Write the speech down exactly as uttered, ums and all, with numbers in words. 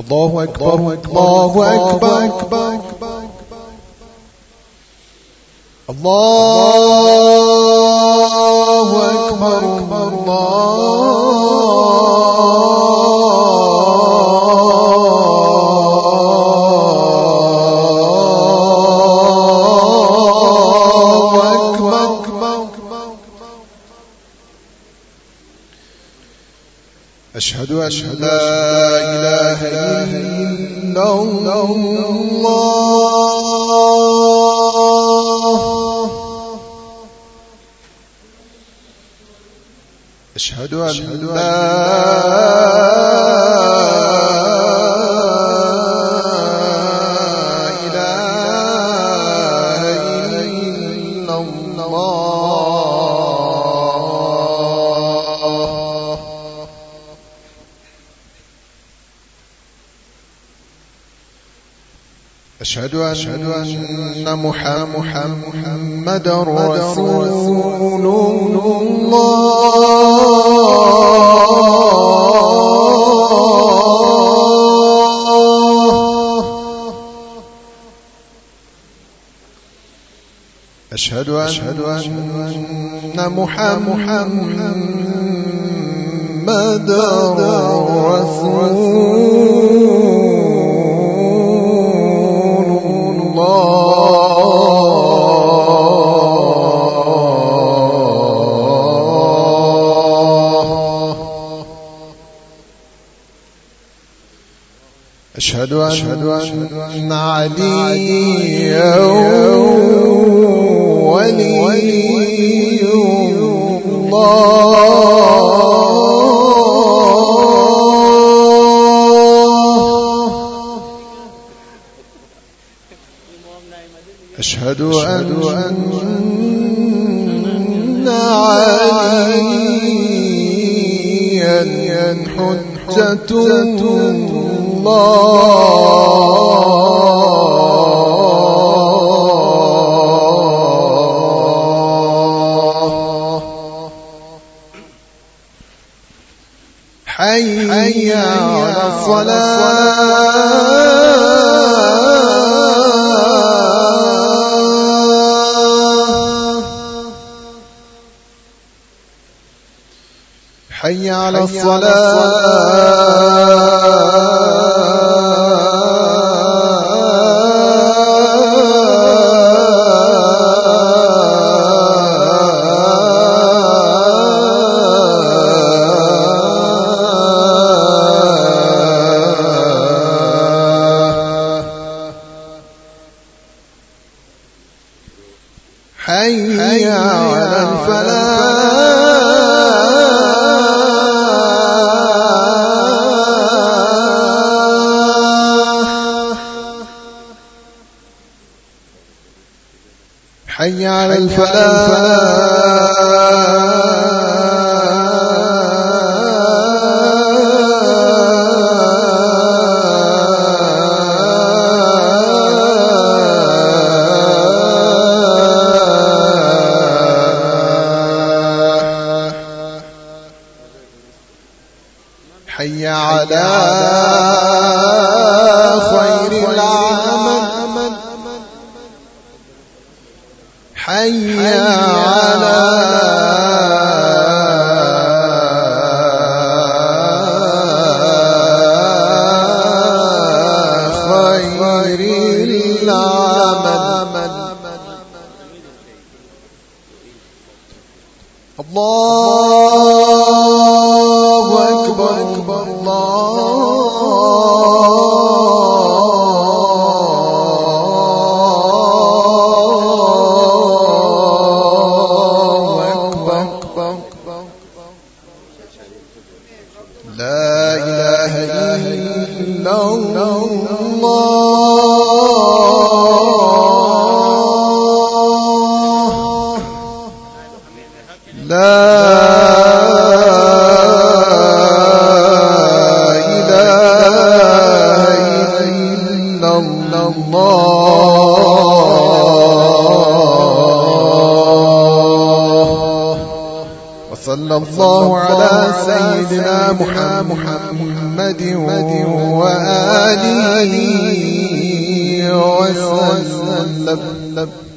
الله أكبر الله أكبر الله أكبر أشهد أن لا إله إلا الله أشهد أن لا إله إلا الله أشهد أن محمدا رسول الله أشهد أن محمدا رسول أشهد أن عليا ولي الله أشهد أن عليا حجة حي على الصلاة حي على حي على الفلاح حي على حي على خير العمل حي على خير العمل الله أكبر لا إله إلا الله لا إله إلا الله وصلى الله على سيدنا محمد وآله آله وسلم.